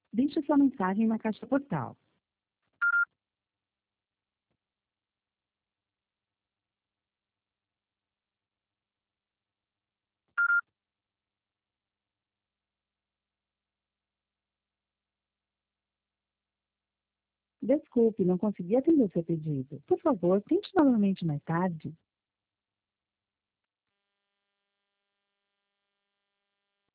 Deixe sua mensagem na caixa postal. Desculpe, não consegui atender o seu pedido. Por favor, tente novamente mais tarde.